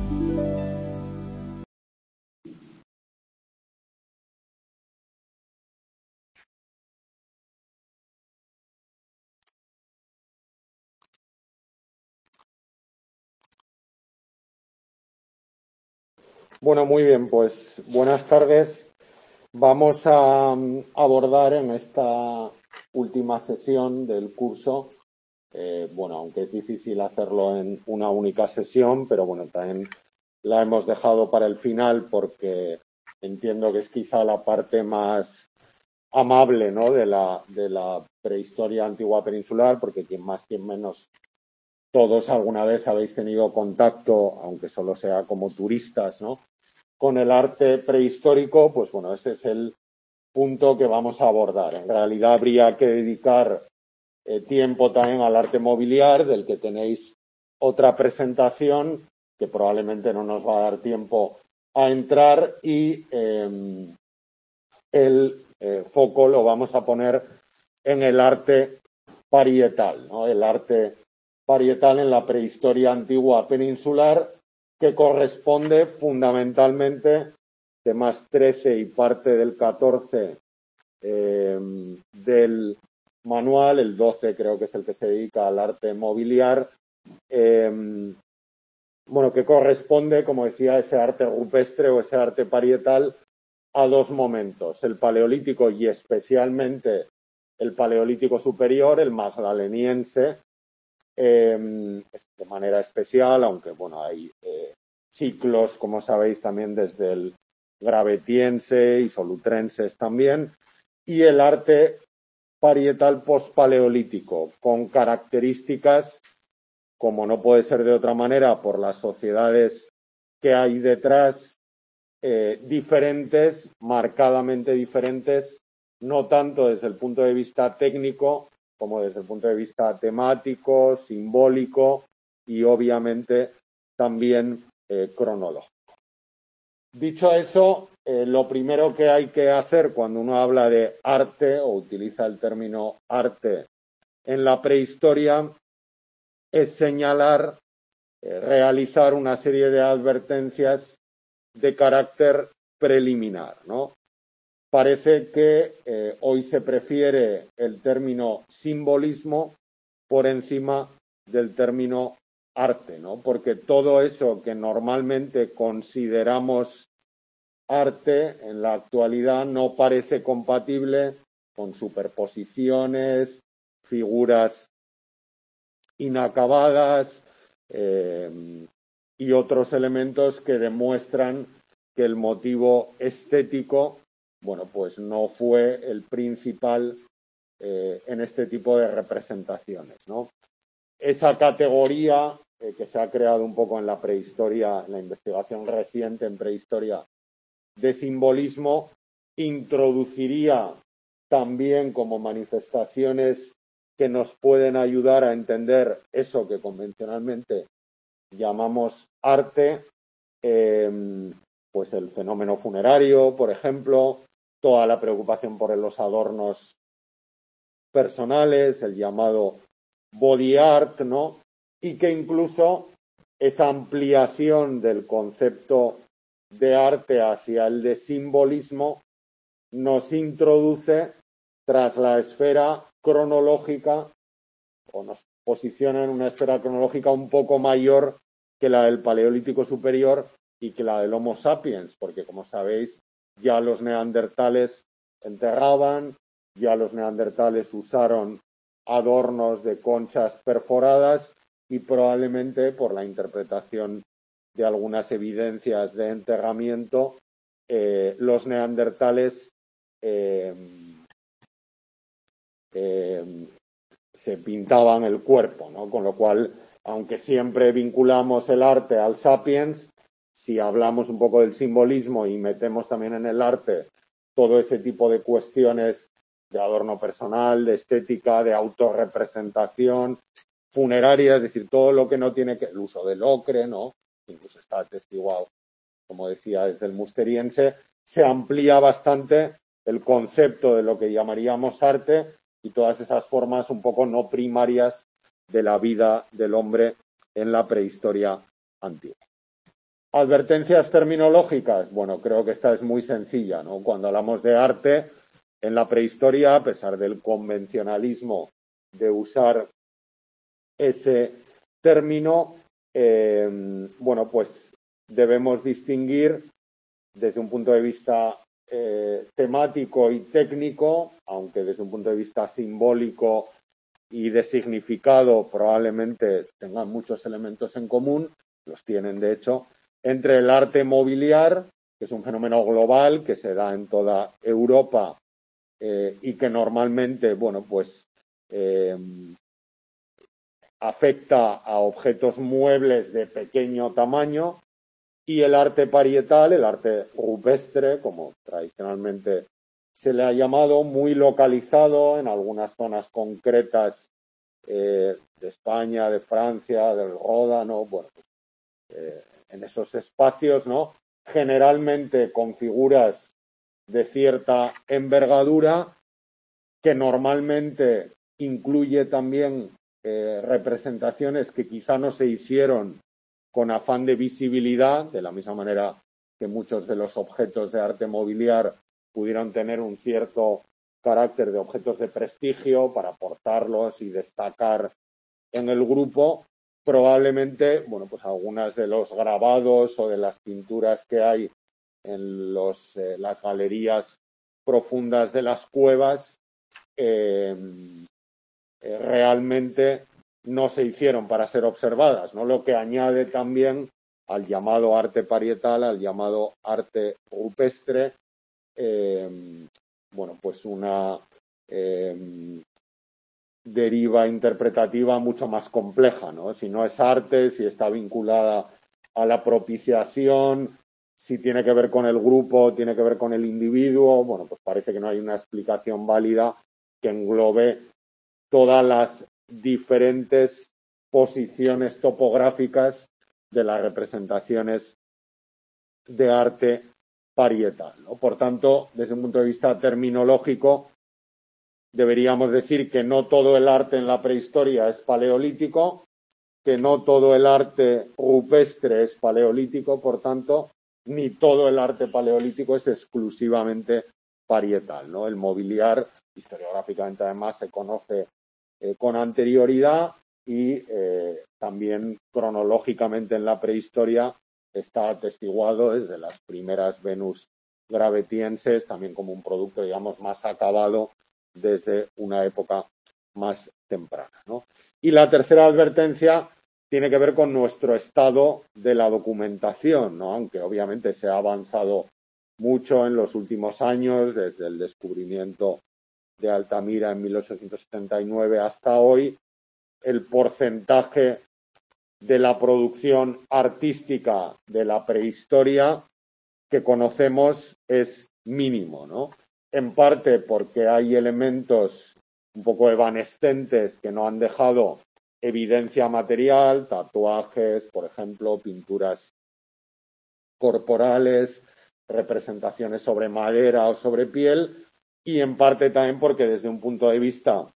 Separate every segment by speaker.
Speaker 1: Bueno, muy bien, pues buenas tardes. Vamos a abordar en esta última sesión del curso, aunque es difícil hacerlo en una única sesión, pero bueno, también la hemos dejado para el final porque entiendo que es quizá la parte más amable, ¿no?, de la prehistoria antigua peninsular, porque quien más, quien menos, todos alguna vez habéis tenido contacto, aunque solo sea como turistas, ¿no?, con el arte prehistórico. Pues bueno, ese es el punto que vamos a abordar. En realidad habría que dedicar tiempo también al arte mobiliar, del que tenéis otra presentación que probablemente no nos va a dar tiempo a entrar, y el foco lo vamos a poner en el arte parietal, ¿no? El arte parietal en la prehistoria antigua peninsular, que corresponde fundamentalmente temas 13 y parte del 14 del manual. El 12 creo que es el que se dedica al arte mobiliar, que corresponde, como decía, a ese arte rupestre o ese arte parietal a dos momentos: el paleolítico y especialmente el paleolítico superior, el magdaleniense, de manera especial, aunque bueno, hay ciclos, como sabéis, también desde el gravetiense y solutrenses también, y el arte parietal pospaleolítico, con características, como no puede ser de otra manera, por las sociedades que hay detrás, diferentes, marcadamente diferentes, no tanto desde el punto de vista técnico como desde el punto de vista temático, simbólico y obviamente también cronológico. Dicho eso, lo primero que hay que hacer cuando uno habla de arte o utiliza el término arte en la prehistoria es señalar, realizar una serie de advertencias de carácter preliminar, ¿no? Parece que hoy se prefiere el término simbolismo por encima del término arte, ¿no? Porque todo eso que normalmente consideramos arte en la actualidad no parece compatible con superposiciones, figuras inacabadas y otros elementos que demuestran que el motivo estético, pues no fue el principal en este tipo de representaciones, ¿no? Esa categoría que se ha creado un poco en la prehistoria, en la investigación reciente en prehistoria, de simbolismo, introduciría también como manifestaciones que nos pueden ayudar a entender eso que convencionalmente llamamos arte, pues el fenómeno funerario, por ejemplo, toda la preocupación por los adornos personales, el llamado body art, ¿no? Y que incluso esa ampliación del concepto de arte hacia el de simbolismo nos introduce tras la esfera cronológica, o nos posiciona en una esfera cronológica un poco mayor que la del Paleolítico superior y que la del Homo sapiens, porque como sabéis, ya los neandertales enterraban, ya los neandertales usaron adornos de conchas perforadas, y probablemente por la interpretación de algunas evidencias de enterramiento, los neandertales se pintaban el cuerpo, ¿no? Con lo cual, aunque siempre vinculamos el arte al sapiens, si hablamos un poco del simbolismo y metemos también en el arte todo ese tipo de cuestiones de adorno personal, de estética, de autorrepresentación, funeraria, es decir, todo lo que no tiene que... el uso del ocre, ¿no? Incluso está atestiguado, como decía, desde el musteriense, se amplía bastante el concepto de lo que llamaríamos arte y todas esas formas un poco no primarias de la vida del hombre en la prehistoria antigua. Advertencias terminológicas. Bueno, creo que esta es muy sencilla, ¿no? Cuando hablamos de arte, en la prehistoria, a pesar del convencionalismo de usar ese término, bueno, pues debemos distinguir desde un punto de vista temático y técnico, aunque desde un punto de vista simbólico y de significado probablemente tengan muchos elementos en común, los tienen de hecho, entre el arte mobiliar, que es un fenómeno global que se da en toda Europa y que normalmente, bueno, pues afecta a objetos muebles de pequeño tamaño, y el arte parietal, el arte rupestre, como tradicionalmente se le ha llamado, muy localizado en algunas zonas concretas de España, de Francia, del Ródano, bueno, en esos espacios, ¿no? Generalmente con figuras de cierta envergadura, que normalmente incluye también representaciones que quizá no se hicieron con afán de visibilidad, de la misma manera que muchos de los objetos de arte mobiliar pudieron tener un cierto carácter de objetos de prestigio para portarlos y destacar en el grupo. Probablemente, bueno, pues algunas de los grabados o de las pinturas que hay en las galerías profundas de las cuevas realmente no se hicieron para ser observadas, ¿no? Lo que añade también al llamado arte parietal, al llamado arte rupestre, bueno, pues una deriva interpretativa mucho más compleja, ¿no? Si no es arte, si está vinculada a la propiciación, si tiene que ver con el grupo, tiene que ver con el individuo, bueno, pues parece que no hay una explicación válida que englobe todas las diferentes posiciones topográficas de las representaciones de arte parietal, ¿no? Por tanto, desde un punto de vista terminológico, deberíamos decir que no todo el arte en la prehistoria es paleolítico, que no todo el arte rupestre es paleolítico, por tanto, ni todo el arte paleolítico es exclusivamente parietal, ¿no? El mobiliar, historiográficamente además, se conoce con anterioridad y también cronológicamente en la prehistoria está atestiguado desde las primeras Venus gravetienses, también como un producto, digamos, más acabado desde una época más temprana, ¿no? Y la tercera advertencia tiene que ver con nuestro estado de la documentación, ¿no? Aunque obviamente se ha avanzado mucho en los últimos años, desde el descubrimiento de Altamira en 1879 hasta hoy, el porcentaje de la producción artística de la prehistoria que conocemos es mínimo, ¿no? En parte porque hay elementos un poco evanescentes que no han dejado evidencia material, tatuajes, por ejemplo, pinturas corporales, representaciones sobre madera o sobre piel, y en parte también porque desde un punto de vista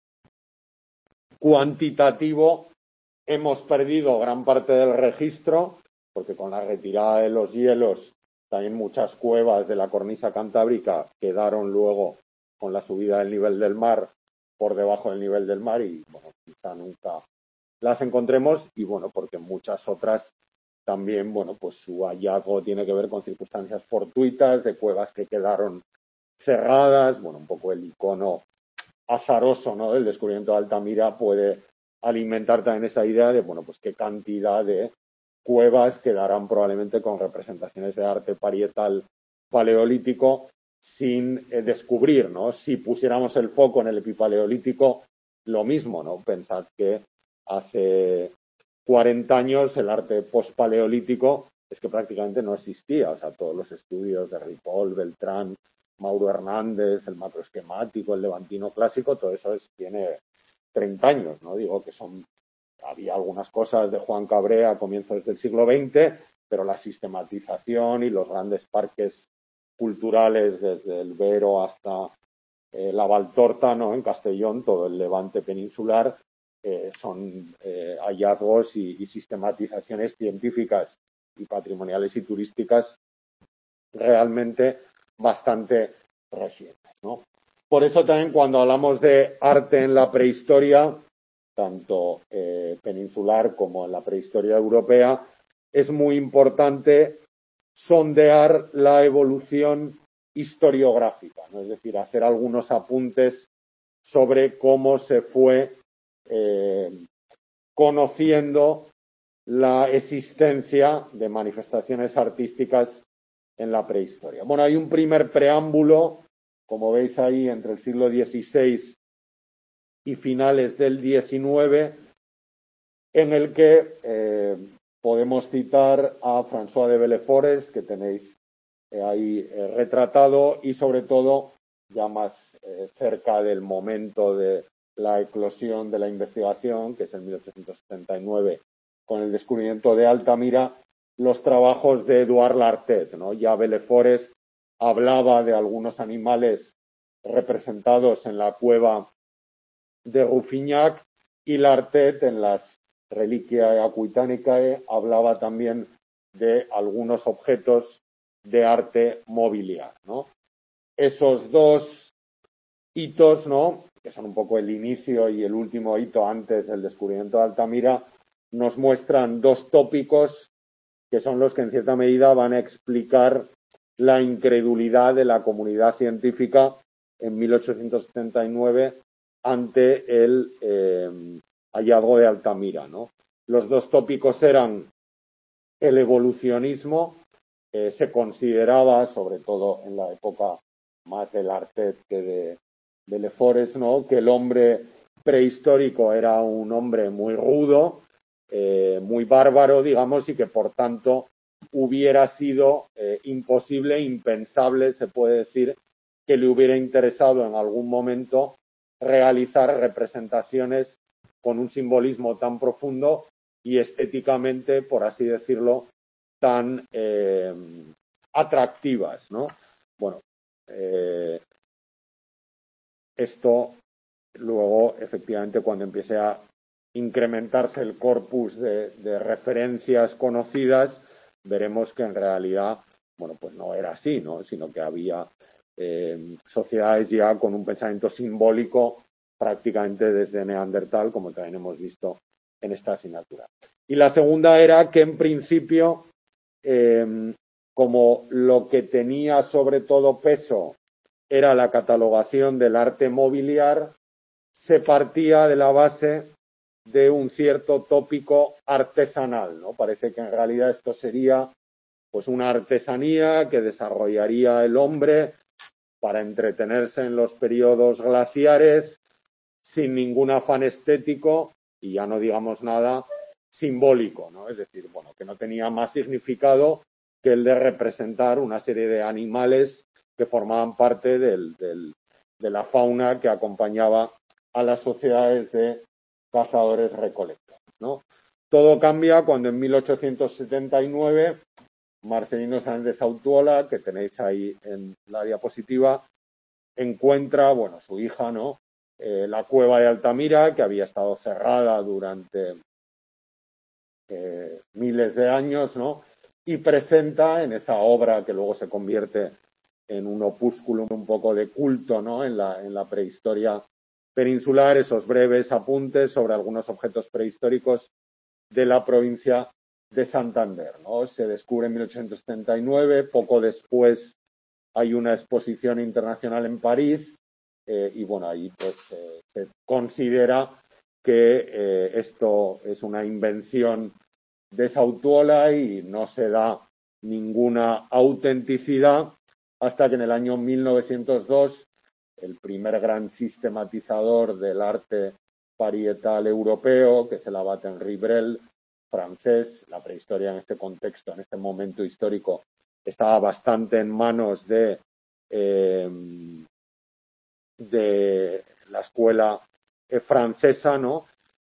Speaker 1: cuantitativo hemos perdido gran parte del registro, porque con la retirada de los hielos también muchas cuevas de la cornisa cantábrica quedaron luego con la subida del nivel del mar por debajo del nivel del mar y bueno, quizá nunca las encontremos y bueno, porque muchas otras también, bueno, pues su hallazgo tiene que ver con circunstancias fortuitas de cuevas que quedaron cerradas, bueno, un poco el icono azaroso, ¿no?, del descubrimiento de Altamira puede alimentar también esa idea de, bueno, pues qué cantidad de cuevas quedarán probablemente con representaciones de arte parietal paleolítico sin descubrir, ¿no? Si pusiéramos el foco en el epipaleolítico, lo mismo, ¿no? Pensad que hace 40 años el arte pospaleolítico es que prácticamente no existía, o sea, todos los estudios de Ripoll, Beltrán, Mauro Hernández, el macroesquemático, el levantino clásico, todo eso tiene 30 años, ¿no? Digo que había algunas cosas de Juan Cabré a comienzos del siglo XX, pero la sistematización y los grandes parques culturales desde el Vero hasta la Valtorta, ¿no?, en Castellón, todo el levante peninsular, son hallazgos y sistematizaciones científicas patrimoniales y turísticas realmente bastante recientes, ¿no? Por eso también cuando hablamos de arte en la prehistoria, tanto peninsular como en la prehistoria europea, es muy importante sondear la evolución historiográfica, ¿no? Es decir, hacer algunos apuntes sobre cómo se fue conociendo la existencia de manifestaciones artísticas en la prehistoria. Bueno, hay un primer preámbulo, como veis ahí, entre el siglo XVI y finales del XIX, en el que podemos citar a François de Villefort, que tenéis ahí retratado, y sobre todo ya más cerca del momento de la eclosión de la investigación, que es en 1879, con el descubrimiento de Altamira, los trabajos de Edouard Lartet, ¿no? Ya Villefort hablaba de algunos animales representados en la cueva de Ruffignac, y Lartet en las Reliquiae Aquitanicae hablaba también de algunos objetos de arte mobiliar, ¿no? Esos dos hitos, ¿no?, que son un poco el inicio y el último hito antes del descubrimiento de Altamira, nos muestran dos tópicos que son los que en cierta medida van a explicar la incredulidad de la comunidad científica en 1879 ante el hallazgo de Altamira, ¿no? Los dos tópicos eran el evolucionismo. Se consideraba, sobre todo en la época más del Lartet que de Villefort, ¿no?, que el hombre prehistórico era un hombre muy rudo, muy bárbaro, digamos, y que por tanto hubiera sido imposible, impensable, se puede decir, que le hubiera interesado en algún momento realizar representaciones con un simbolismo tan profundo y estéticamente, por así decirlo, tan atractivas, ¿no? Bueno, esto luego, efectivamente, cuando empiece a incrementarse el corpus de referencias conocidas, veremos que en realidad, bueno, pues no era así, ¿no?, sino que había sociedades ya con un pensamiento simbólico prácticamente desde Neandertal, como también hemos visto en esta asignatura. Y la segunda era que, en principio, como lo que tenía sobre todo peso era la catalogación del arte mobiliar, se partía de la base de un cierto tópico artesanal, ¿no? Parece que en realidad esto sería pues una artesanía que desarrollaría el hombre para entretenerse en los periodos glaciares sin ningún afán estético y ya no digamos nada simbólico, ¿no? Es decir, bueno, que no tenía más significado que el de representar una serie de animales que formaban parte de la fauna que acompañaba a las sociedades de cazadores-recolectores, ¿no? Todo cambia cuando en 1879 Marcelino Sáenz de Sautuola, que tenéis ahí en la diapositiva, encuentra, bueno, su hija, ¿no?, la cueva de Altamira, que había estado cerrada durante miles de años, ¿no?, y presenta en esa obra que luego se convierte en un opúsculo un poco de culto, ¿no?, en la prehistoria peninsular, esos breves apuntes sobre algunos objetos prehistóricos de la provincia de Santander, ¿no? Se descubre en 1879, poco después hay una exposición internacional en París y bueno, ahí pues se considera que esto es una invención de Sautuola y no se da ninguna autenticidad hasta que en el año 1902 el primer gran sistematizador del arte parietal europeo, que es el abate Henri Brel, francés, la prehistoria en este contexto, en este momento histórico, estaba bastante en manos de la escuela francesa, ¿no?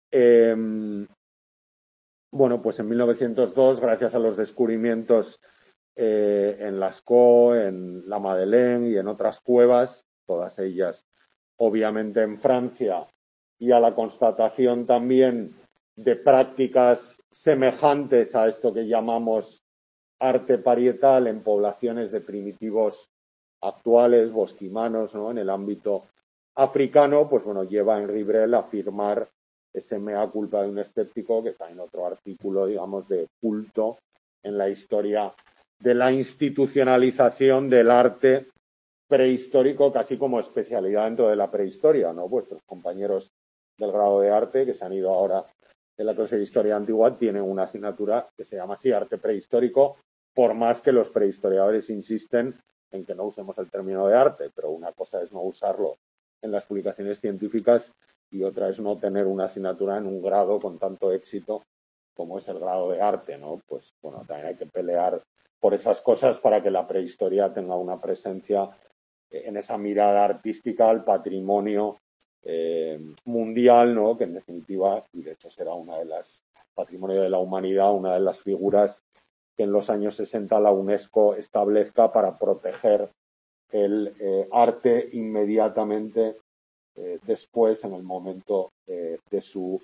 Speaker 1: Bueno, pues en 1902, gracias a los descubrimientos en Lascaux, en la Madeleine y en otras cuevas, todas ellas obviamente en Francia, y a la constatación también de prácticas semejantes a esto que llamamos arte parietal en poblaciones de primitivos actuales, bosquimanos, ¿no? En el ámbito africano, pues bueno, lleva a Henri Brel a firmar ese mea culpa de un escéptico, que está en otro artículo, digamos, de culto en la historia de la institucionalización del arte prehistórico, casi como especialidad dentro de la prehistoria, ¿no? Vuestros compañeros del grado de arte, que se han ido ahora en la clase de historia antigua, tienen una asignatura que se llama así, arte prehistórico, por más que los prehistoriadores insisten en que no usemos el término de arte, pero una cosa es no usarlo en las publicaciones científicas y otra es no tener una asignatura en un grado con tanto éxito como es el grado de arte, ¿no? Pues bueno, también hay que pelear por esas cosas para que la prehistoria tenga una presencia en esa mirada artística al patrimonio mundial, ¿no? Que en definitiva, y de hecho será una de las patrimonio de la humanidad, una de las figuras que en los años 60 la UNESCO establezca para proteger el arte inmediatamente después, en el momento de su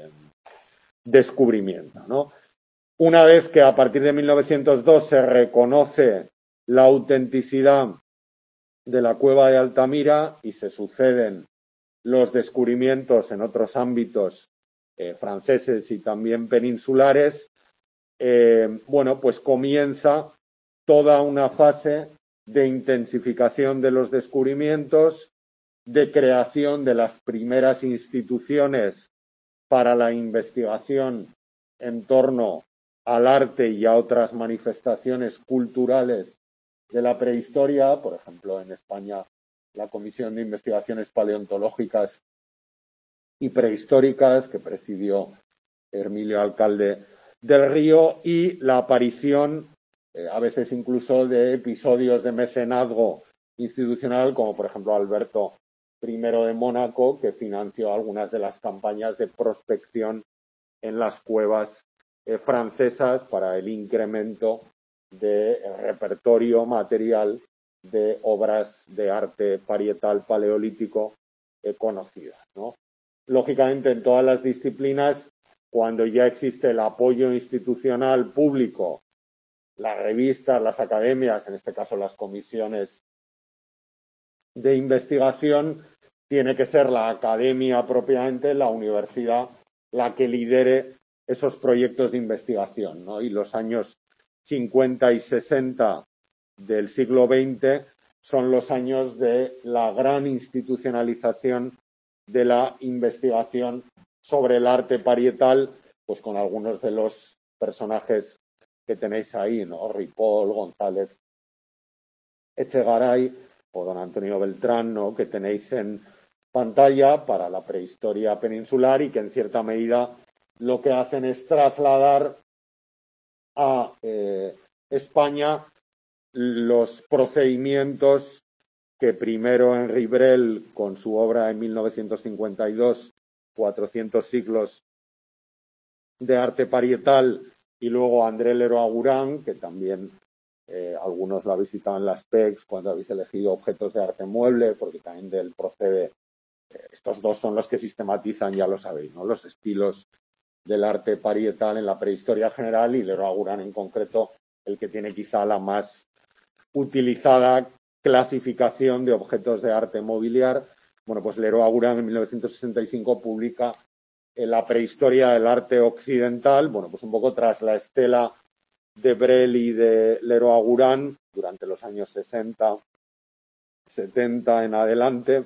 Speaker 1: descubrimiento, ¿no? Una vez que a partir de 1902 se reconoce la autenticidad de la cueva de Altamira y se suceden los descubrimientos en otros ámbitos franceses y también peninsulares, bueno, pues comienza toda una fase de intensificación de los descubrimientos, de creación de las primeras instituciones para la investigación en torno al arte y a otras manifestaciones culturales de la prehistoria, por ejemplo, en España, la Comisión de Investigaciones Paleontológicas y Prehistóricas, que presidió Hermilio Alcalde del Río, y la aparición, a veces incluso, de episodios de mecenazgo institucional, como por ejemplo Alberto I de Mónaco, que financió algunas de las campañas de prospección en las cuevas francesas para el incremento del repertorio material de obras de arte parietal paleolítico conocidas, ¿no? Lógicamente, en todas las disciplinas, cuando ya existe el apoyo institucional público, las revistas, las academias, en este caso las comisiones de investigación, tiene que ser la academia propiamente, la universidad, la que lidere esos proyectos de investigación, ¿no? Y los años 50 y 60 del siglo XX son los años de la gran institucionalización de la investigación sobre el arte parietal, pues con algunos de los personajes que tenéis ahí, ¿no? Ripoll, González Echegaray o don Antonio Beltrán, ¿no? Que tenéis en pantalla para la prehistoria peninsular y que en cierta medida lo que hacen es trasladar a España los procedimientos que primero Henri Brel, con su obra en 1952, 400 siglos de arte parietal, y luego André Leroi-Gourhan, que también algunos lo habéis citado en las PECs cuando habéis elegido objetos de arte mueble, porque también de él procede, estos dos son los que sistematizan, ya lo sabéis, ¿no? Los estilos del arte parietal en la prehistoria general, y Leroi-Gourhan en concreto, el que tiene quizá la más utilizada clasificación de objetos de arte mobiliar. Bueno, pues Leroi-Gourhan en 1965 publica La prehistoria del arte occidental, bueno, pues un poco tras la estela de Brel y de Leroi-Gourhan durante los años 60, 70 en adelante.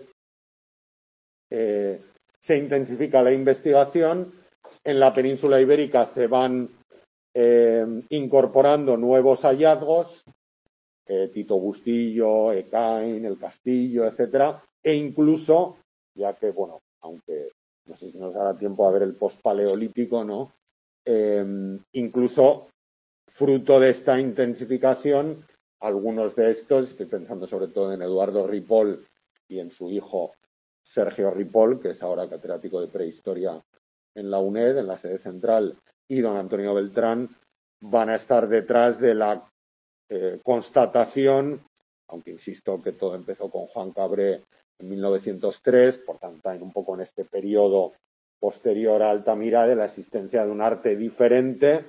Speaker 1: Se intensifica la investigación. En la península ibérica se van incorporando nuevos hallazgos, Tito Bustillo, Ekain, El Castillo, etcétera, e incluso, ya que, bueno, aunque no sé si nos dará tiempo a ver el post-paleolítico, ¿no? Incluso fruto de esta intensificación, algunos de estos, estoy pensando sobre todo en Eduardo Ripoll y en su hijo Sergio Ripoll, que es ahora catedrático de prehistoria en la UNED, en la sede central, y don Antonio Beltrán, van a estar detrás de la constatación, aunque insisto que todo empezó con Juan Cabré en 1903, por tanto, un poco en este periodo posterior a Altamira, de la existencia de un arte diferente,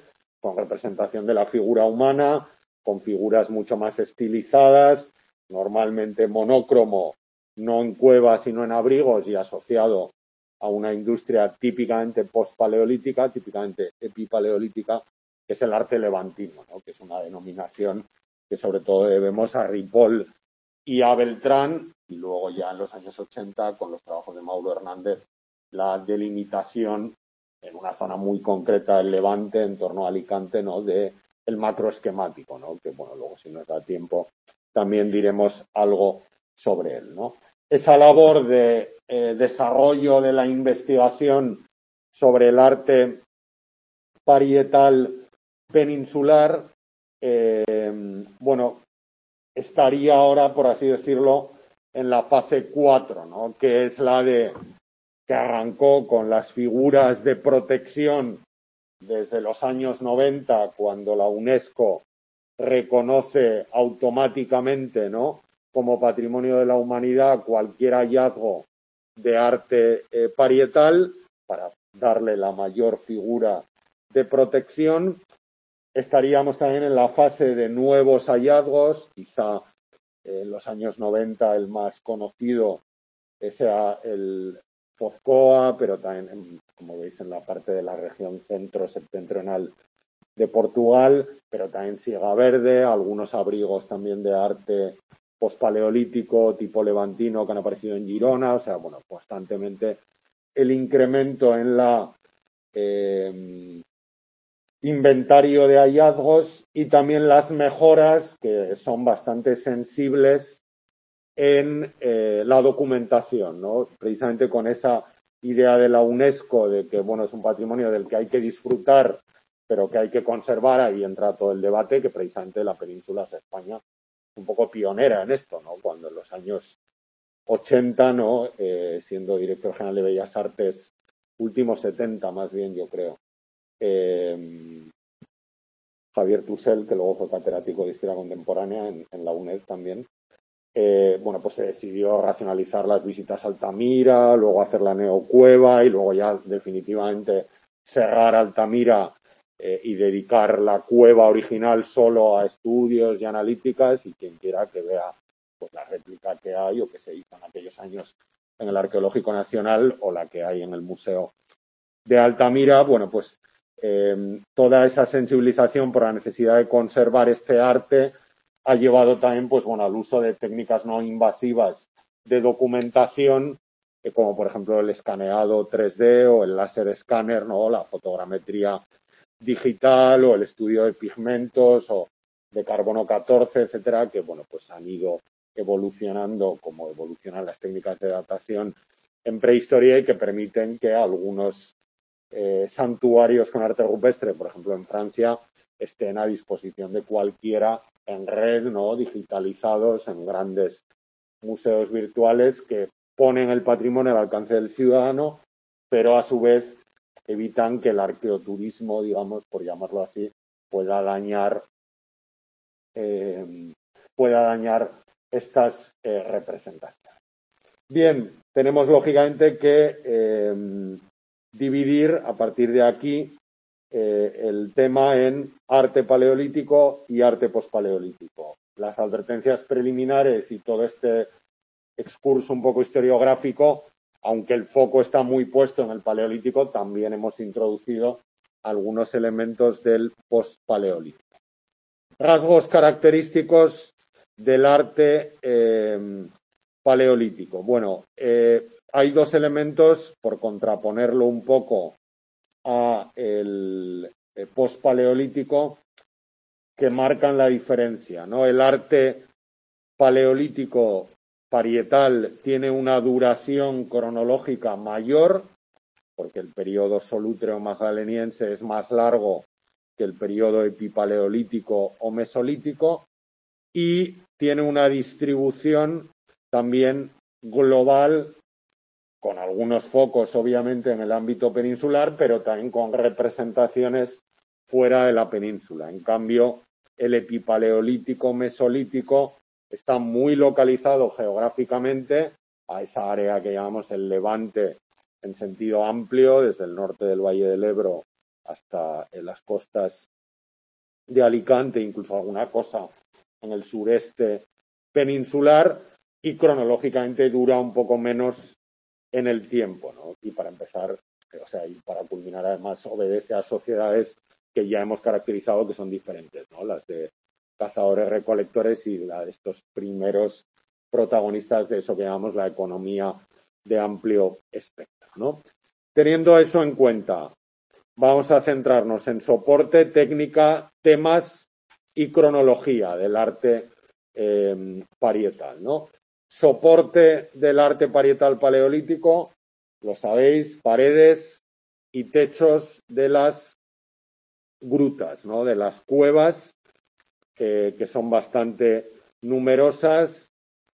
Speaker 1: con representación de la figura humana, con figuras mucho más estilizadas, normalmente monócromo, no en cuevas sino en abrigos y asociado a una industria típicamente post-paleolítica, típicamente epipaleolítica, que es el arte levantino, ¿no? Que es una denominación que sobre todo debemos a Ripoll y a Beltrán, y luego ya en los años 80, con los trabajos de Mauro Hernández, la delimitación en una zona muy concreta del Levante, en torno a Alicante, ¿no? De el macroesquemático, ¿no? Que, bueno, luego si nos da tiempo también diremos algo sobre él, ¿no? Esa labor de desarrollo de la investigación sobre el arte parietal peninsular, bueno, estaría ahora, por así decirlo, en la fase 4, ¿no? Que es la de que arrancó con las figuras de protección desde los años 90, cuando la UNESCO reconoce automáticamente, ¿no? Como patrimonio de la humanidad cualquier hallazgo de arte parietal para darle la mayor figura de protección. Estaríamos también en la fase de nuevos hallazgos, quizá en los años 90 el más conocido sea el Foscoa, pero también, como veis, en la parte de la región centro-septentrional de Portugal, pero también Siega Verde, algunos abrigos también de arte pospaleolítico tipo levantino que han aparecido en Girona, o sea, bueno, constantemente el incremento en la inventario de hallazgos y también las mejoras que son bastante sensibles en la documentación, ¿no? Precisamente con esa idea de la UNESCO de que, bueno, es un patrimonio del que hay que disfrutar, pero que hay que conservar, ahí entra todo el debate, que precisamente la península es España un poco pionera en esto, ¿no? Cuando en los años 80, ¿no? Siendo director general de Bellas Artes, últimos 70 más bien, yo creo, Javier Tusell, que luego fue catedrático de Historia Contemporánea en la UNED también, bueno, pues se decidió racionalizar las visitas a Altamira, luego hacer la neocueva y luego ya definitivamente cerrar Altamira y dedicar la cueva original solo a estudios y analíticas, y quien quiera que vea pues la réplica que hay o que se hizo en aquellos años en el Arqueológico Nacional o la que hay en el Museo de Altamira, bueno, pues toda esa sensibilización por la necesidad de conservar este arte ha llevado también, pues bueno, al uso de técnicas no invasivas de documentación, como por ejemplo el escaneado 3D o el láser escáner, ¿no? La fotogrametría digital o el estudio de pigmentos o de carbono 14, etcétera, que bueno, pues han ido evolucionando como evolucionan las técnicas de datación en prehistoria y que permiten que algunos santuarios con arte rupestre, por ejemplo en Francia, estén a disposición de cualquiera en red, ¿no? Digitalizados en grandes museos virtuales que ponen el patrimonio al alcance del ciudadano, pero a su vez evitan que el arqueoturismo, digamos, por llamarlo así, pueda dañar estas representaciones. Bien, tenemos lógicamente que dividir a partir de aquí el tema en arte paleolítico y arte pospaleolítico. Las advertencias preliminares y todo este excurso un poco historiográfico, aunque el foco está muy puesto en el paleolítico, también hemos introducido algunos elementos del pospaleolítico. Rasgos característicos del arte paleolítico. Bueno, hay dos elementos, por contraponerlo un poco a el pospaleolítico, que marcan la diferencia, ¿no? El arte paleolítico parietal tiene una duración cronológica mayor, porque el periodo solútreo magdaleniense es más largo que el periodo epipaleolítico o mesolítico, y tiene una distribución también global, con algunos focos obviamente en el ámbito peninsular, pero también con representaciones fuera de la península. En cambio, el epipaleolítico mesolítico está muy localizado geográficamente a esa área que llamamos el Levante en sentido amplio, desde el norte del Valle del Ebro hasta las costas de Alicante, incluso alguna cosa en el sureste peninsular, y cronológicamente dura un poco menos en el tiempo, ¿no? Y para empezar, o sea, y para culminar además obedece a sociedades que ya hemos caracterizado que son diferentes, ¿no? Las de cazadores-recolectores y la de estos primeros protagonistas de eso que llamamos la economía de amplio espectro, ¿no? Teniendo eso en cuenta, vamos a centrarnos en soporte, técnica, temas y cronología del arte parietal, ¿no? Soporte del arte parietal paleolítico, lo sabéis, paredes y techos de las grutas, ¿no? De las cuevas, que son bastante numerosas,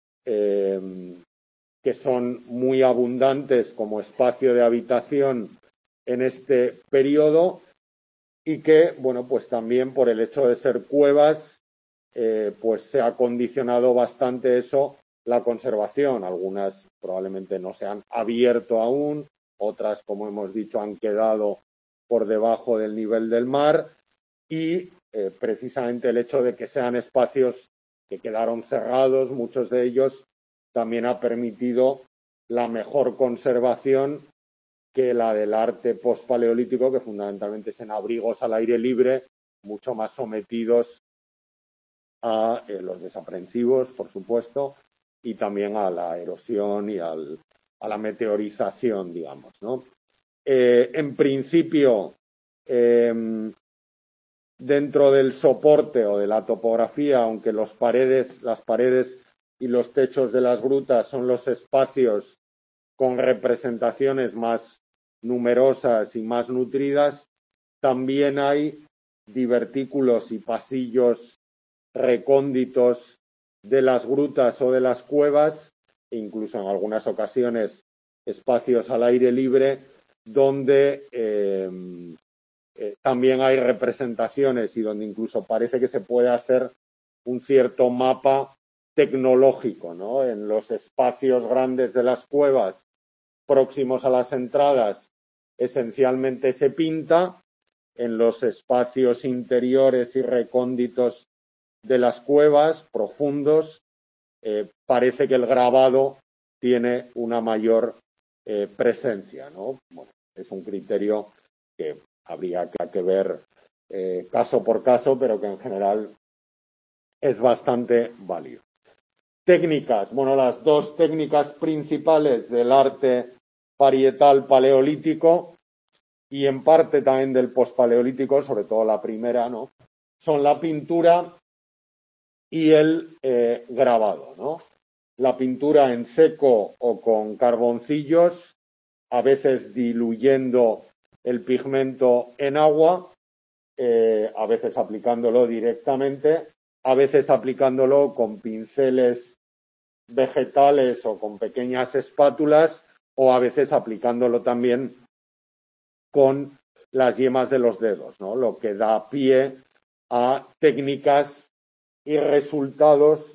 Speaker 1: que son muy abundantes como espacio de habitación en este periodo y que, bueno, pues también por el hecho de ser cuevas, pues se ha condicionado bastante eso la conservación. Algunas probablemente no se han abierto aún, otras, como hemos dicho, han quedado por debajo del nivel del mar y precisamente el hecho de que sean espacios que quedaron cerrados, muchos de ellos, también ha permitido la mejor conservación que la del arte postpaleolítico, que fundamentalmente es en abrigos al aire libre, mucho más sometidos a los desaprensivos, por supuesto, y también a la erosión y a la meteorización, digamos, ¿no? En principio, dentro del soporte o de la topografía, aunque las paredes y los techos de las grutas son los espacios con representaciones más numerosas y más nutridas, también hay divertículos y pasillos recónditos de las grutas o de las cuevas, e incluso en algunas ocasiones espacios al aire libre, donde también hay representaciones y donde incluso parece que se puede hacer un cierto mapa tecnológico, ¿no? En los espacios grandes de las cuevas próximos a las entradas esencialmente se pinta, en los espacios interiores y recónditos de las cuevas profundos parece que el grabado tiene una mayor presencia, ¿no? Bueno, es un criterio que habría que ver caso por caso, pero que en general es bastante válido. Técnicas, bueno, las dos técnicas principales del arte parietal paleolítico y en parte también del pospaleolítico, sobre todo la primera, ¿no? Son la pintura y el grabado, ¿no? La pintura en seco o con carboncillos, a veces diluyendo el pigmento en agua, a veces aplicándolo directamente, a veces aplicándolo con pinceles vegetales o con pequeñas espátulas, o a veces aplicándolo también con las yemas de los dedos, ¿no? Lo que da pie a técnicas y resultados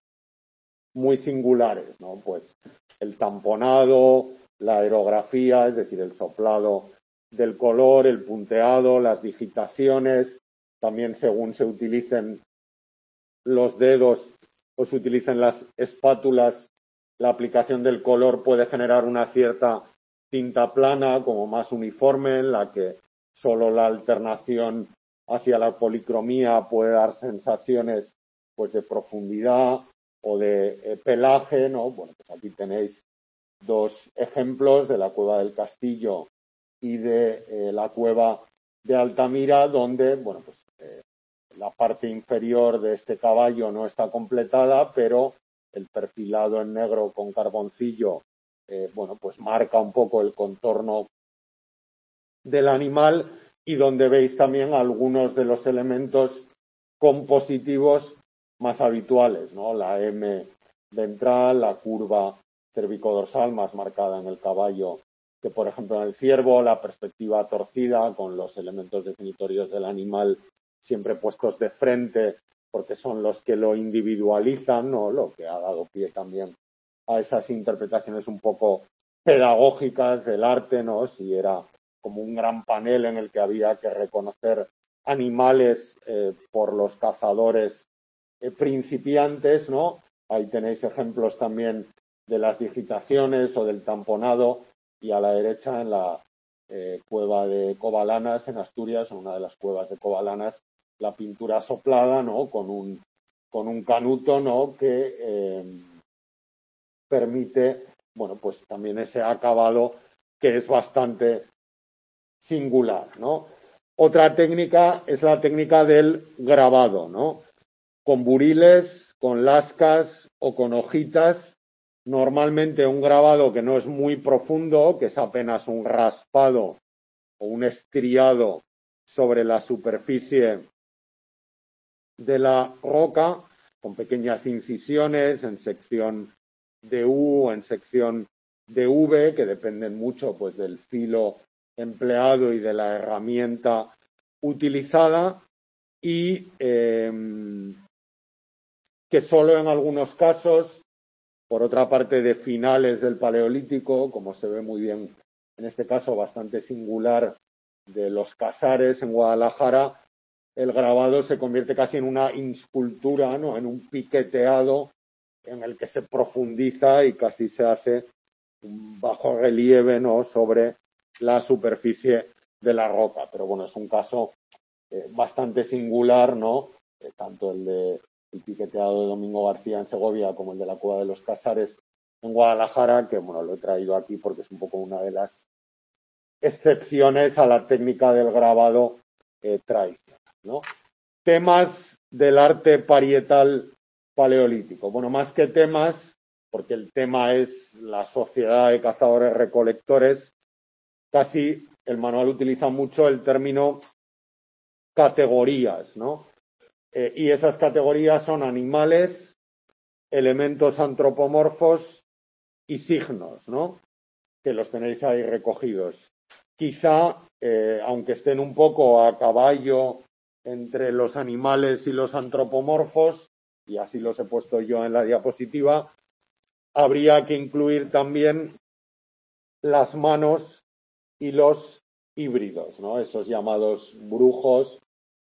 Speaker 1: muy singulares, ¿no? Pues el tamponado, la aerografía, es decir, el soplado del color, el punteado, las digitaciones, también según se utilicen los dedos o se utilicen las espátulas, la aplicación del color puede generar una cierta tinta plana, como más uniforme, en la que solo la alternación hacia la policromía puede dar sensaciones pues de profundidad o de pelaje, ¿no? Bueno, pues aquí tenéis dos ejemplos de la Cueva del Castillo y de la Cueva de Altamira, donde, bueno, pues la parte inferior de este caballo no está completada, pero el perfilado en negro con carboncillo, bueno, pues marca un poco el contorno del animal y donde veis también algunos de los elementos compositivos más habituales, ¿no? La M ventral, la curva cervicodorsal más marcada en el caballo que, por ejemplo, en el ciervo, la perspectiva torcida con los elementos definitorios del animal siempre puestos de frente porque son los que lo individualizan, ¿no? Lo que ha dado pie también a esas interpretaciones un poco pedagógicas del arte, ¿no? Si era como un gran panel en el que había que reconocer animales por los cazadores principiantes, ¿no? Ahí tenéis ejemplos también de las digitaciones o del tamponado, y a la derecha en la cueva de Covalanas en Asturias, en una de las cuevas de Covalanas, la pintura soplada, ¿no? Con un canuto, ¿no? Que permite, bueno, pues también ese acabado que es bastante singular, ¿no? Otra técnica es la técnica del grabado, ¿no? Con buriles, con lascas o con hojitas, normalmente un grabado que no es muy profundo, que es apenas un raspado o un estriado sobre la superficie de la roca, con pequeñas incisiones en sección de U o en sección de V, que dependen mucho pues del filo empleado y de la herramienta utilizada, y que solo en algunos casos, por otra parte de finales del Paleolítico, como se ve muy bien en este caso bastante singular de los Casares en Guadalajara, el grabado se convierte casi en una inscultura, ¿no? En un piqueteado en el que se profundiza y casi se hace un bajo relieve, ¿no? Sobre la superficie de la roca. Pero bueno, es un caso bastante singular, ¿no? Tanto el piqueteado de Domingo García en Segovia como el de la Cueva de los Casares en Guadalajara, que bueno, lo he traído aquí porque es un poco una de las excepciones a la técnica del grabado tradicional, ¿no? Temas del arte parietal paleolítico. Bueno, más que temas, porque el tema es la sociedad de cazadores-recolectores, casi el manual utiliza mucho el término categorías, ¿no? Y esas categorías son animales, elementos antropomorfos y signos, ¿no? Que los tenéis ahí recogidos. Quizá, aunque estén un poco a caballo entre los animales y los antropomorfos, y así los he puesto yo en la diapositiva, habría que incluir también las manos y los híbridos, ¿no? Esos llamados brujos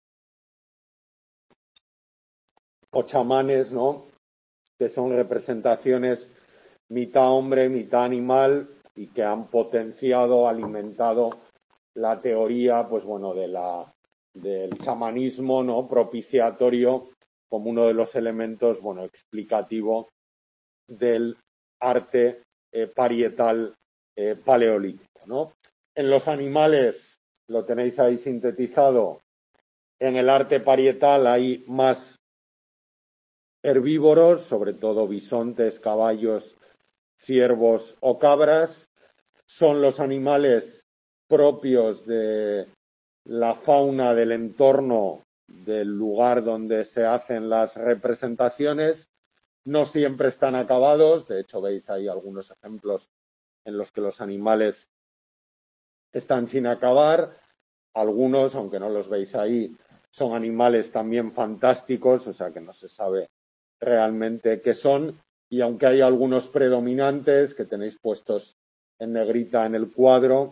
Speaker 1: o chamanes, ¿no? Que son representaciones mitad hombre, mitad animal, y que han potenciado, alimentado la teoría, pues bueno, del chamanismo, ¿no? Propiciatorio como uno de los elementos, bueno, explicativo del arte parietal paleolítico, ¿no? En los animales, lo tenéis ahí sintetizado, en el arte parietal hay más herbívoros, sobre todo bisontes, caballos, ciervos o cabras. Son los animales propios de la fauna del entorno del lugar donde se hacen las representaciones. No siempre están acabados, de hecho veis ahí algunos ejemplos en los que los animales están sin acabar. Algunos, aunque no los veis ahí, son animales también fantásticos, o sea que no se sabe realmente qué son, y aunque hay algunos predominantes que tenéis puestos en negrita en el cuadro,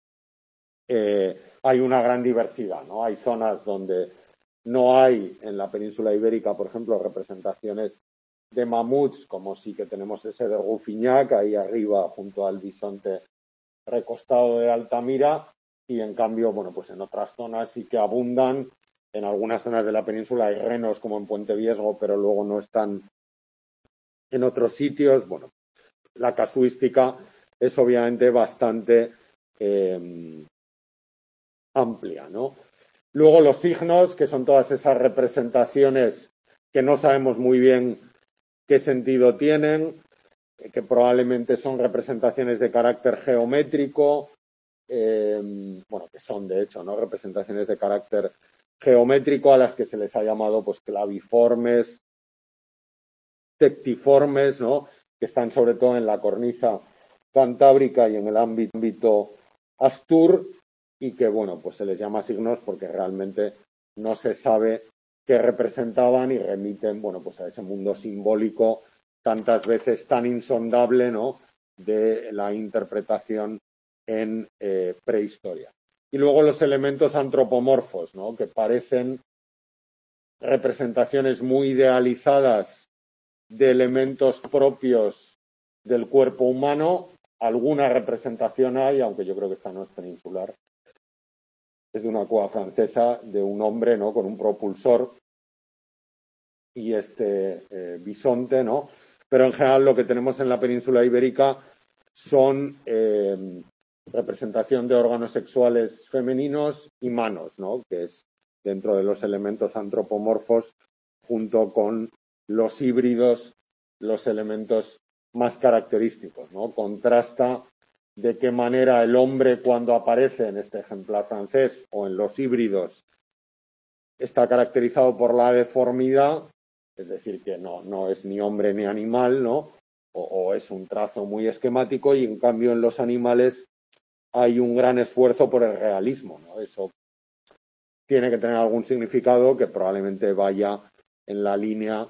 Speaker 1: hay una gran diversidad, ¿no? Hay zonas donde no hay en la península ibérica, por ejemplo, representaciones de mamuts, como sí que tenemos ese de Rufiñac, ahí arriba junto al bisonte recostado de Altamira, y en cambio, bueno, pues en otras zonas sí que abundan. En algunas zonas de la península hay renos como en Puente Viesgo, pero luego no están en otros sitios. Bueno, la casuística es obviamente bastante amplia, ¿no? Luego los signos, que son todas esas representaciones que no sabemos muy bien qué sentido tienen, que probablemente son representaciones de carácter geométrico, bueno, que son de hecho, ¿no? Representaciones de carácter geométrico a las que se les ha llamado pues claviformes, tectiformes, ¿no? Que están sobre todo en la cornisa cantábrica y en el ámbito astur, y que, bueno, pues se les llama signos porque realmente no se sabe qué representaban y remiten, bueno, pues a ese mundo simbólico tantas veces tan insondable, ¿no? De la interpretación en prehistoria. Y luego los elementos antropomorfos, ¿no? Que parecen representaciones muy idealizadas de elementos propios del cuerpo humano. Alguna representación hay, aunque yo creo que esta no es peninsular. Es de una cueva francesa de un hombre, ¿no? Con un propulsor y bisonte, ¿no? Pero en general lo que tenemos en la península ibérica son representación de órganos sexuales femeninos y manos, ¿no? Que es dentro de los elementos antropomorfos, junto con los híbridos, los elementos más característicos, ¿no? Contrasta de qué manera el hombre, cuando aparece en este ejemplar francés o en los híbridos, está caracterizado por la deformidad, es decir, que no es ni hombre ni animal, ¿no? O es un trazo muy esquemático, y en cambio en los animales hay un gran esfuerzo por el realismo, ¿no? Eso tiene que tener algún significado que probablemente vaya en la línea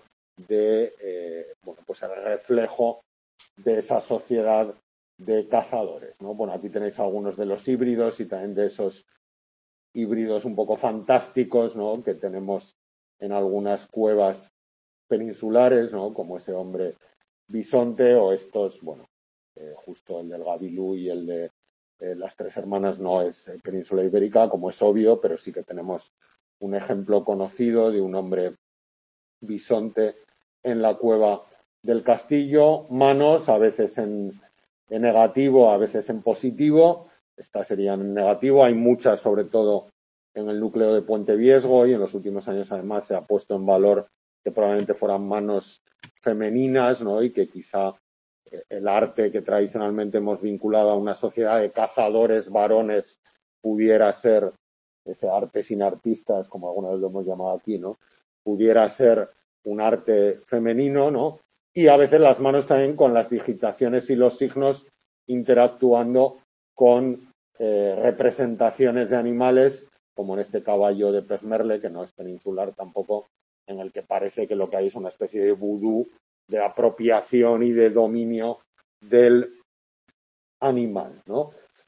Speaker 1: de pues el reflejo de esa sociedad de cazadores, ¿no? Bueno, aquí tenéis algunos de los híbridos y también de esos híbridos un poco fantásticos, ¿no? Que tenemos en algunas cuevas peninsulares, ¿no? Como ese hombre bisonte, o estos, justo el del Gabilú y el de las Tres Hermanas no es península ibérica, como es obvio, pero sí que tenemos un ejemplo conocido de un hombre bisonte en la cueva del castillo. Manos, a veces en negativo, a veces en positivo. Estas serían en negativo. Hay muchas, sobre todo en el núcleo de Puente Viesgo, y en los últimos años además se ha puesto en valor que probablemente fueran manos femeninas, ¿no? Y que quizá el arte que tradicionalmente hemos vinculado a una sociedad de cazadores varones pudiera ser ese arte sin artistas, como alguna vez lo hemos llamado aquí, ¿no? Pudiera ser un arte femenino, ¿no? Y a veces las manos también con las digitaciones y los signos interactuando con representaciones de animales, como en este caballo de Pezmerle, que no es peninsular tampoco, en el que parece que lo que hay es una especie de vudú, de apropiación y de dominio del animal, ¿no?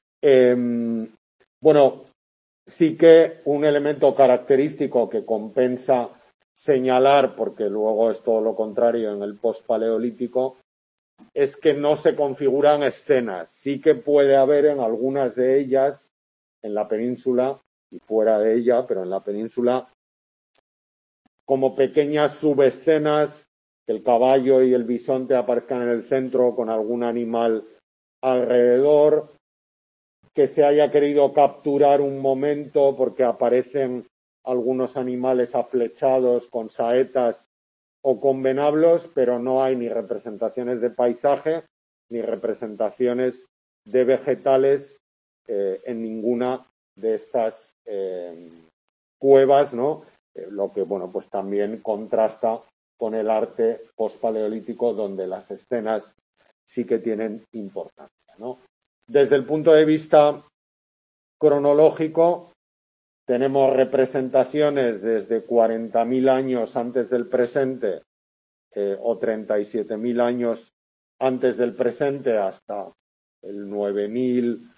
Speaker 1: Sí que un elemento característico que compensa señalar, porque luego es todo lo contrario en el pospaleolítico, es que no se configuran escenas. Sí que puede haber en algunas de ellas, en la península y fuera de ella, pero en la península, como pequeñas subescenas, que el caballo y el bisonte aparezcan en el centro con algún animal alrededor, que se haya querido capturar un momento porque aparecen algunos animales aflechados con saetas o con venablos, pero no hay ni representaciones de paisaje ni representaciones de vegetales en ninguna de estas cuevas, ¿no? Lo que, pues también contrasta con el arte pospaleolítico, donde las escenas sí que tienen importancia, ¿no? Desde el punto de vista cronológico, tenemos representaciones desde 40.000 años antes del presente o 37.000 años antes del presente hasta el 9.000,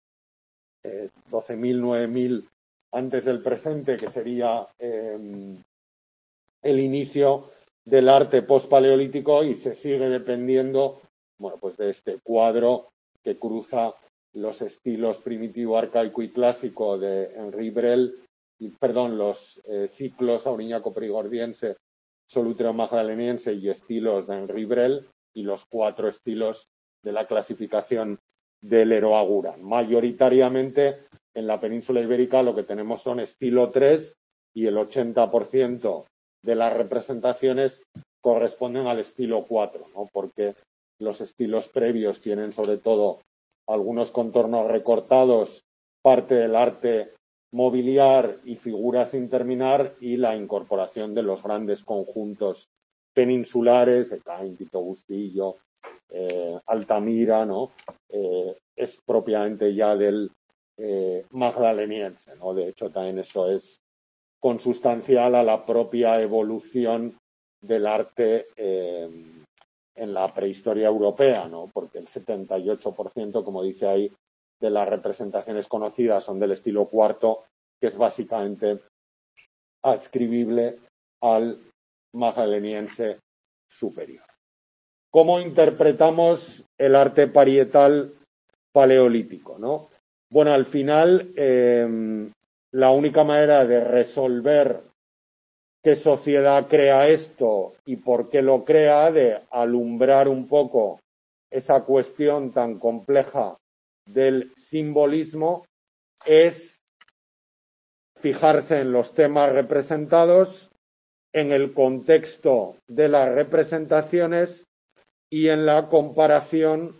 Speaker 1: 12.000, 9.000 antes del presente, que sería el inicio del arte pospaleolítico, y se sigue dependiendo pues de este cuadro que cruza los estilos primitivo, arcaico y clásico de Henri Brel, los ciclos auriñaco-perigordiense, solutero-magdaleniense y estilos de Henri Brel, y los 4 estilos de la clasificación de Leroy-Aguran. Mayoritariamente en la península ibérica lo que tenemos son estilo 3, y el 80% de las representaciones corresponden al estilo 4, ¿no? Porque los estilos previos tienen sobre todo algunos contornos recortados, parte del arte mobiliar y figuras sin terminar, y la incorporación de los grandes conjuntos peninsulares, Ekain, Tito Bustillo, Altamira, ¿no? Es propiamente ya del magdaleniense, ¿no? De hecho, también eso es consustancial a la propia evolución del arte en la prehistoria europea, ¿no? Porque el 78%, como dice ahí, de las representaciones conocidas son del estilo cuarto, que es básicamente adscribible al magdaleniense superior. ¿Cómo interpretamos el arte parietal paleolítico, ¿no? Bueno, al final, la única manera de resolver qué sociedad crea esto y por qué lo crea, de alumbrar un poco esa cuestión tan compleja del simbolismo, es fijarse en los temas representados, en el contexto de las representaciones y en la comparación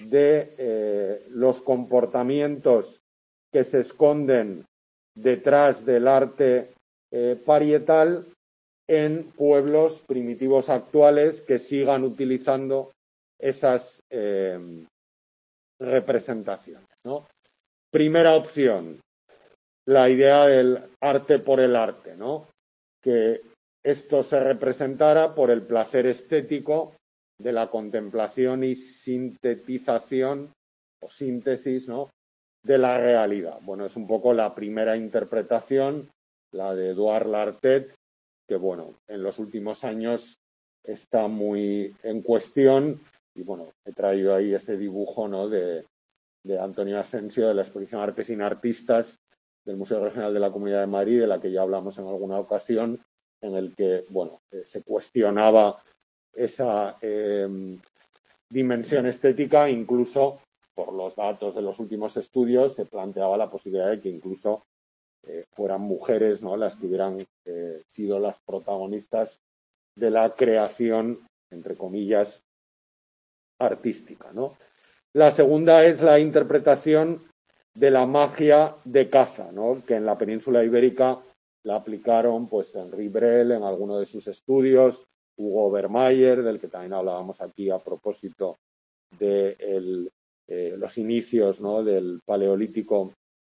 Speaker 1: de los comportamientos que se esconden detrás del arte parietal en pueblos primitivos actuales que sigan utilizando esas representaciones, ¿no? Primera opción, la idea del arte por el arte, ¿no? Que esto se representara por el placer estético de la contemplación y sintetización o síntesis, ¿no?, de la realidad. Bueno, es un poco la primera interpretación, la de Édouard Lartet, que, bueno, en los últimos años está muy en cuestión y, bueno, he traído ahí ese dibujo, ¿no?, de Antonio Asensio, de la exposición Arte sin Artistas del Museo Regional de la Comunidad de Madrid, de la que ya hablamos en alguna ocasión, en el que, bueno, se cuestionaba esa dimensión estética, incluso por los datos de los últimos estudios se planteaba la posibilidad de que incluso fueran mujeres, ¿no?, las que hubieran sido las protagonistas de la creación, entre comillas, artística, ¿no? La segunda es la interpretación de la magia de caza, ¿no?, que en la península ibérica la aplicaron pues Henri Brel en alguno de sus estudios, Hugo Obermayer, del que también hablábamos aquí a propósito de los inicios, ¿no?, del Paleolítico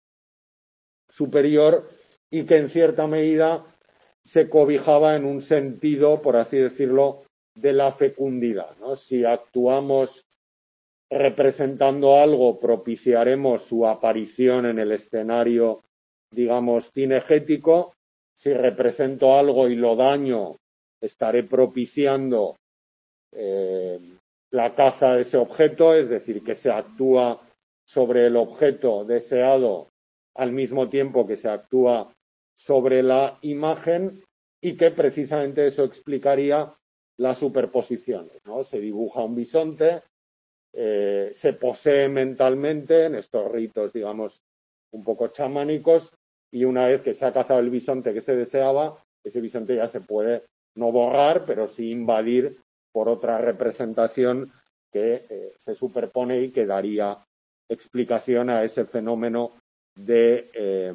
Speaker 1: superior, y que en cierta medida se cobijaba en un sentido, por así decirlo, de la fecundidad, ¿no? Si actuamos representando algo, propiciaremos su aparición en el escenario, digamos, cinegético. Si represento algo y lo daño, estaré propiciando la caza de ese objeto, es decir, que se actúa sobre el objeto deseado al mismo tiempo que se actúa sobre la imagen, y que precisamente eso explicaría las superposiciones, ¿no? Se dibuja un bisonte, se posee mentalmente en estos ritos, digamos, un poco chamánicos, y una vez que se ha cazado el bisonte que se deseaba, ese bisonte ya se puede no borrar, pero sí invadir por otra representación que se superpone y que daría explicación a ese fenómeno de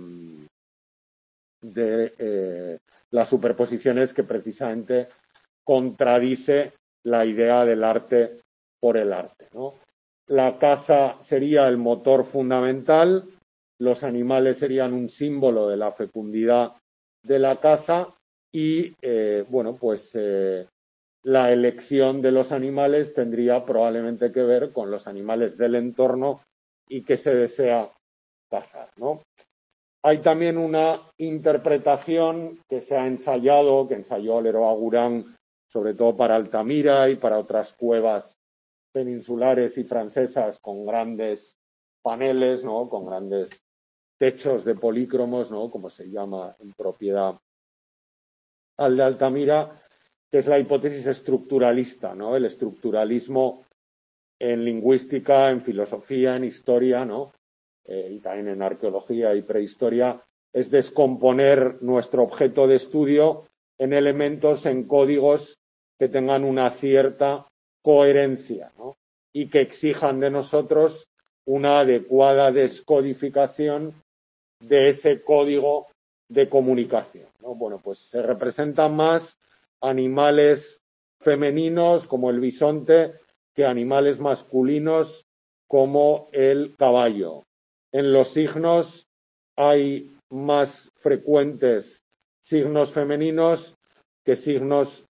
Speaker 1: las superposiciones, que precisamente contradice la idea del arte por el arte, ¿no? La caza sería el motor fundamental, los animales serían un símbolo de la fecundidad de la caza y, bueno, pues la elección de los animales tendría probablemente que ver con los animales del entorno y que se desea cazar, ¿no? Hay también una interpretación que se ha ensayado, que ensayó Leroy Agurán, sobre todo para Altamira y para otras cuevas peninsulares y francesas con grandes paneles, ¿no?, con grandes techos de polícromos, ¿no?, como se llama en propiedad al de Altamira, que es la hipótesis estructuralista, ¿no? El estructuralismo en lingüística, en filosofía, en historia, ¿no?, y también en arqueología y prehistoria, es descomponer nuestro objeto de estudio en elementos, en códigos que tengan una cierta coherencia, ¿no?, y que exijan de nosotros una adecuada descodificación de ese código de comunicación, ¿no? Bueno, pues se representan más animales femeninos como el bisonte que animales masculinos como el caballo. En los signos hay más frecuentes signos femeninos que signos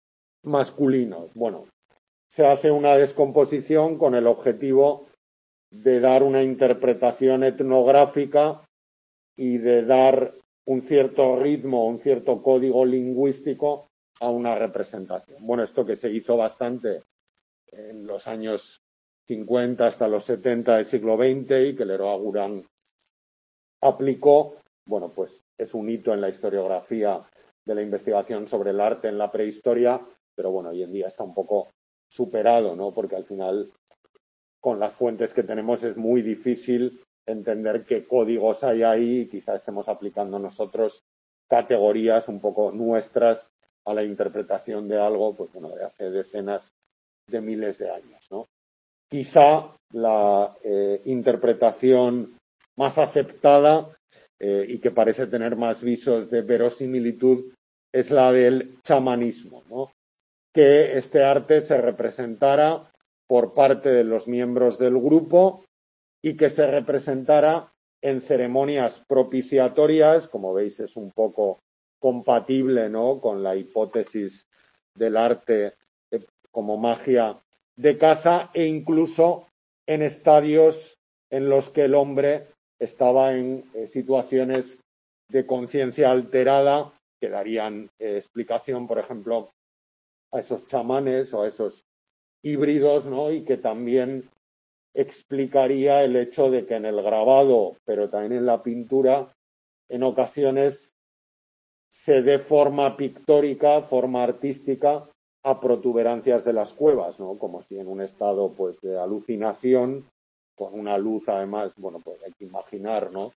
Speaker 1: masculinos. Bueno, se hace una descomposición con el objetivo de dar una interpretación etnográfica y de dar un cierto ritmo, un cierto código lingüístico a una representación. Bueno, esto que se hizo bastante en los años 50 hasta los 70 del siglo XX y que Leroy Aguran aplicó, bueno, pues es un hito en la historiografía de la investigación sobre el arte en la prehistoria, pero bueno, hoy en día está un poco superado, ¿no? Porque al final, con las fuentes que tenemos, es muy difícil entender qué códigos hay ahí y quizá estemos aplicando nosotros categorías un poco nuestras a la interpretación de algo, pues bueno, de hace decenas de miles de años, ¿no? Quizá la interpretación más aceptada y que parece tener más visos de verosimilitud es la del chamanismo, ¿no? Que este arte se representara por parte de los miembros del grupo y que se representara en ceremonias propiciatorias, como veis es un poco compatible, ¿no?, con la hipótesis del arte como magia de caza, e incluso en estadios en los que el hombre estaba en situaciones de conciencia alterada que darían explicación, por ejemplo, a esos chamanes o a esos híbridos, ¿no? Y que también explicaría el hecho de que en el grabado, pero también en la pintura, en ocasiones se dé forma pictórica, forma artística a protuberancias de las cuevas, ¿no? Como si en un estado, pues, de alucinación, con una luz, además, bueno, pues hay que imaginar, ¿no?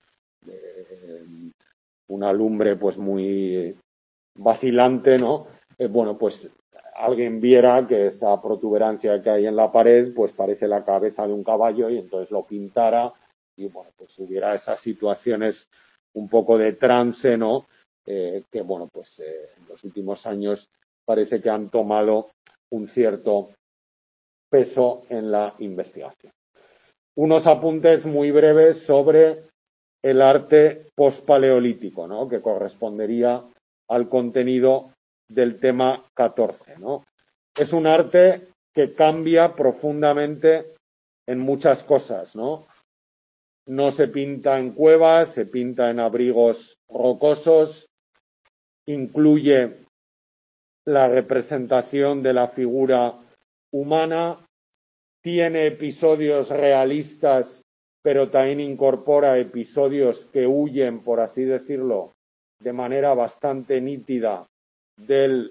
Speaker 1: Una lumbre, pues, muy vacilante, ¿no? Bueno, pues alguien viera que esa protuberancia que hay en la pared, pues parece la cabeza de un caballo y entonces lo pintara y, bueno, pues hubiera esas situaciones un poco de trance, ¿no? Que, bueno, pues en los últimos años parece que han tomado un cierto peso en la investigación. Unos apuntes muy breves sobre el arte pospaleolítico, ¿no?, que correspondería al contenido del tema 14, ¿no? Es un arte que cambia profundamente en muchas cosas, ¿no? No se pinta en cuevas, se pinta en abrigos rocosos, incluye la representación de la figura humana, tiene episodios realistas, pero también incorpora episodios que huyen, por así decirlo, de manera bastante nítida del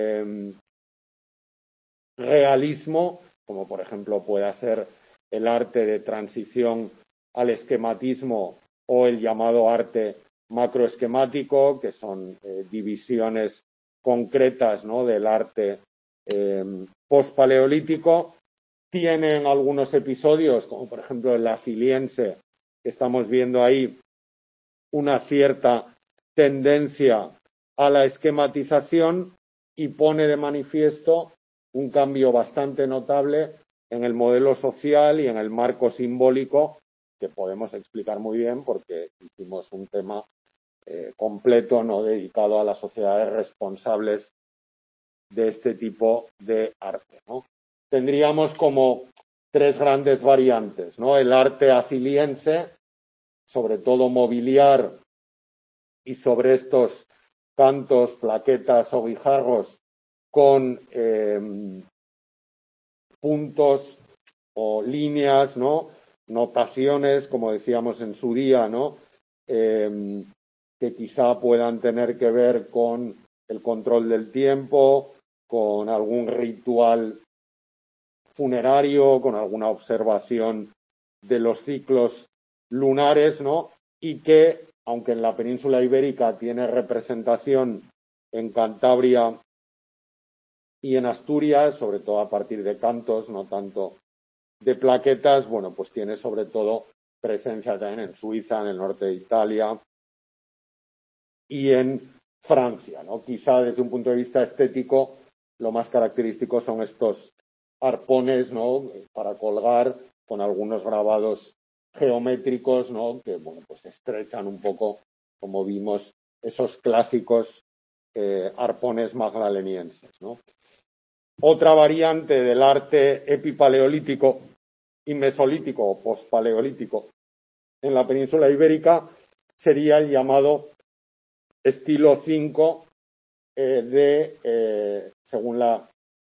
Speaker 1: realismo, como por ejemplo pueda ser el arte de transición al esquematismo o el llamado arte macroesquemático, que son divisiones concretas, ¿no?, del arte postpaleolítico. Tienen algunos episodios, como por ejemplo el Afiliense, que estamos viendo ahí, una cierta tendencia a la esquematización y pone de manifiesto un cambio bastante notable en el modelo social y en el marco simbólico, que podemos explicar muy bien porque hicimos un tema completo, ¿no?, dedicado a las sociedades responsables de este tipo de arte, ¿no? Tendríamos como tres grandes variantes, ¿no? El arte afiliense, sobre todo mobiliar, y sobre estos cantos, plaquetas o guijarros con puntos o líneas, ¿no?, notaciones, como decíamos en su día, ¿no?, que quizá puedan tener que ver con el control del tiempo, con algún ritual funerario, con alguna observación de los ciclos lunares, ¿no? Y que, aunque en la península ibérica tiene representación en Cantabria y en Asturias, sobre todo a partir de cantos, no tanto de plaquetas, bueno, pues tiene sobre todo presencia también en Suiza, en el norte de Italia y en Francia, ¿no? Quizá desde un punto de vista estético, lo más característico son estos arpones, ¿no?, para colgar, con algunos grabados geométricos, ¿no?, que, bueno, pues estrechan un poco, como vimos, esos clásicos arpones magdalenienses, ¿no? Otra variante del arte epipaleolítico y mesolítico o pospaleolítico en la península ibérica sería el llamado estilo 5 según la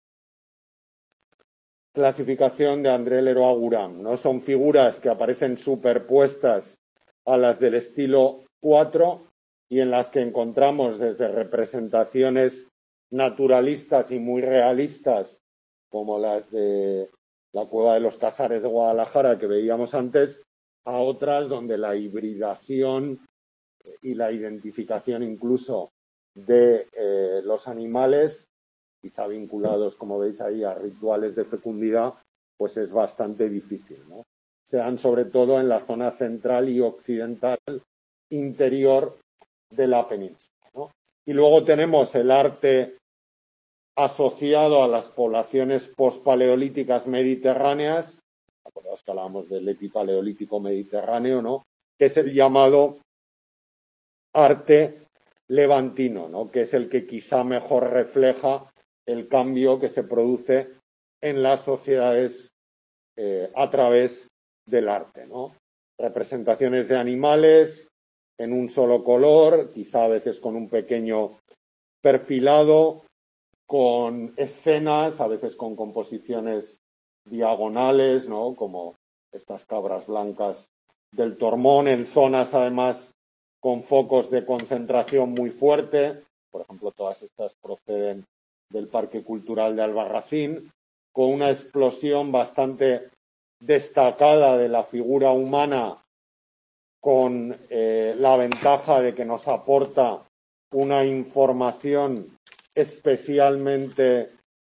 Speaker 1: clasificación de André Leroy-Gourhan, ¿no? Son figuras que aparecen superpuestas a las del estilo 4 y en las que encontramos desde representaciones naturalistas y muy realistas, como las de la Cueva de los Casares de Guadalajara que veíamos antes, a otras donde la hibridación y la identificación incluso de los animales, quizá vinculados, como veis ahí, a rituales de fecundidad, pues es bastante difícil, ¿no? Se dan sobre todo en la zona central y occidental interior de la península, ¿no? Y luego tenemos el arte asociado a las poblaciones pospaleolíticas mediterráneas, acordaos que hablábamos del epipaleolítico mediterráneo, ¿no? Que es el llamado arte levantino, ¿no? Que es el que quizá mejor refleja el cambio que se produce en las sociedades a través del arte, ¿no? Representaciones de animales en un solo color, quizá a veces con un pequeño perfilado, con escenas, a veces con composiciones diagonales, ¿no? Como estas cabras blancas del Tormón, en zonas además con focos de concentración muy fuerte. Por ejemplo, todas estas proceden del Parque Cultural de Albarracín, con una explosión bastante destacada de la figura humana, con la ventaja de que nos aporta una información especialmente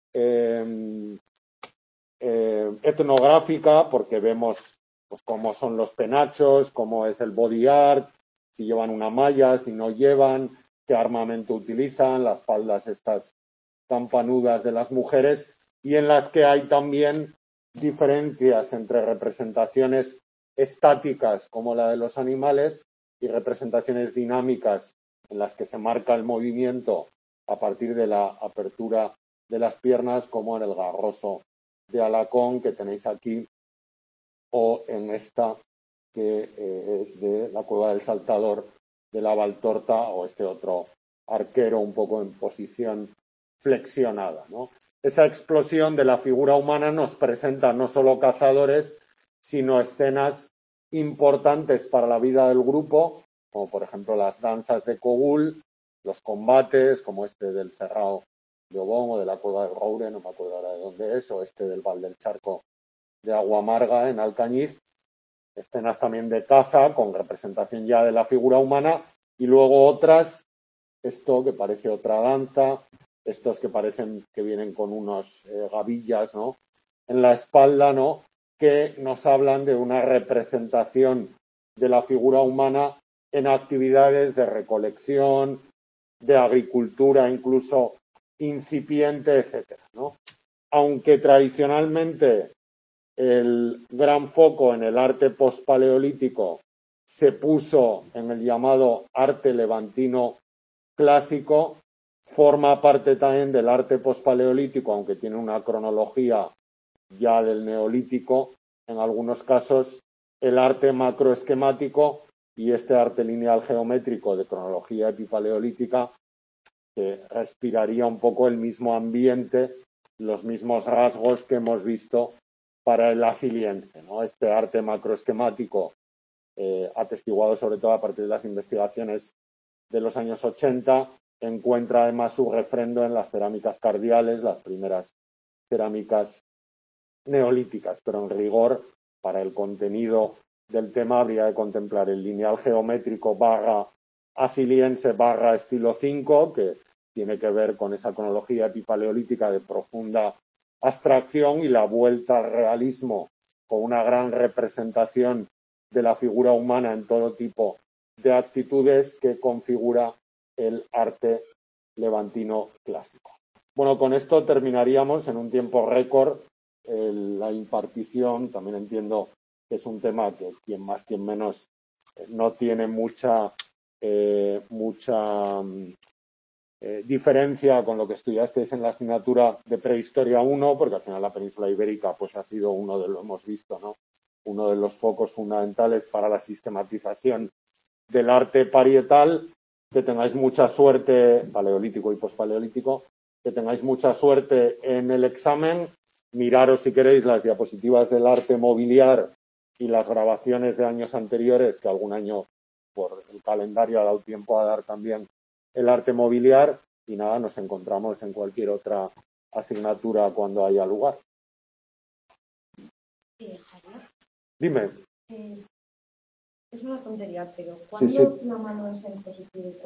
Speaker 1: etnográfica, porque vemos pues cómo son los penachos, cómo es el body art, si llevan una malla, si no llevan, qué armamento utilizan, las faldas estas campanudas de las mujeres, y en las que hay también diferencias entre representaciones estáticas como la de los animales y representaciones dinámicas en las que se marca el movimiento a partir de la apertura de las piernas, como en el garroso de Alacón que tenéis aquí, o en esta que es de la Cueva del Saltador de la Valtorta, o este otro arquero un poco en posición flexionada, ¿no? Esa explosión de la figura humana nos presenta no solo cazadores, sino escenas importantes para la vida del grupo, como por ejemplo las danzas de Cogul, los combates, como este del Serrao de Obón o de la Cueva del Roure, no me acuerdo ahora de dónde es, o este del Val del Charco de Aguamarga en Alcañiz, escenas también de caza con representación ya de la figura humana, y luego otras, esto que parece otra danza, estos que parecen que vienen con unos gavillas, ¿no? En la espalda, ¿no? Que nos hablan de una representación de la figura humana en actividades de recolección, de agricultura incluso incipiente, etcétera, ¿no? Aunque tradicionalmente el gran foco en el arte pospaleolítico se puso en el llamado arte levantino clásico, forma parte también del arte pospaleolítico, aunque tiene una cronología ya del neolítico, en algunos casos el arte macroesquemático y este arte lineal geométrico de cronología epipaleolítica, que respiraría un poco el mismo ambiente, los mismos rasgos que hemos visto para el Agiliense, ¿no? Este arte macroesquemático, atestiguado sobre todo a partir de las investigaciones de los años 80, encuentra además su refrendo en las cerámicas cardiales, las primeras cerámicas neolíticas, pero en rigor, para el contenido del tema, habría de contemplar el lineal geométrico barra agiliense barra estilo 5, que tiene que ver con esa cronología epipaleolítica de profunda abstracción, y la vuelta al realismo con una gran representación de la figura humana en todo tipo de actitudes que configura el arte levantino clásico. Bueno, con esto terminaríamos en un tiempo récord la impartición. También entiendo que es un tema que quien más, quien menos no tiene mucha diferencia con lo que estudiasteis en la asignatura de Prehistoria 1, porque al final la península ibérica pues ha sido lo hemos visto, ¿no? Uno de los focos fundamentales para la sistematización del arte parietal. Que tengáis mucha suerte, paleolítico y pospaleolítico, que tengáis mucha suerte en el examen. Miraros, si queréis, las diapositivas del arte mobiliar y las grabaciones de años anteriores, que algún año por el calendario ha dado tiempo a dar también el arte mobiliar. Y nada, nos encontramos en cualquier otra asignatura cuando haya lugar.
Speaker 2: Javier,
Speaker 1: Dime.
Speaker 2: es una tontería, pero ¿cuándo la mano es en positivo?